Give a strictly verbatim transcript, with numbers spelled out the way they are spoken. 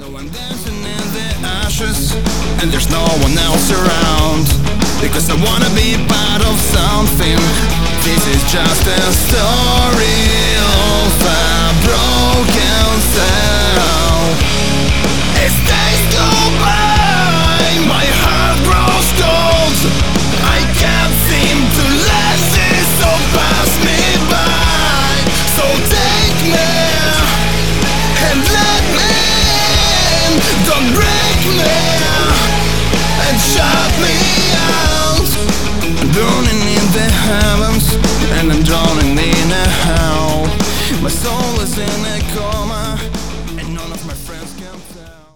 No one dancing in the ashes, and there's no one else around, because I wanna be part of something. This is just a story of a broken soul. As days go by, my heart grows cold. I can't seem to let this all pass me by. So take me and let me in. Don't break me and shut me out. Burning in the heaven